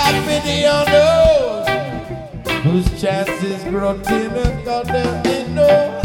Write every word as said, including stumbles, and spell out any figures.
have pity on those whose chances grow thinner, 'cause there ain't no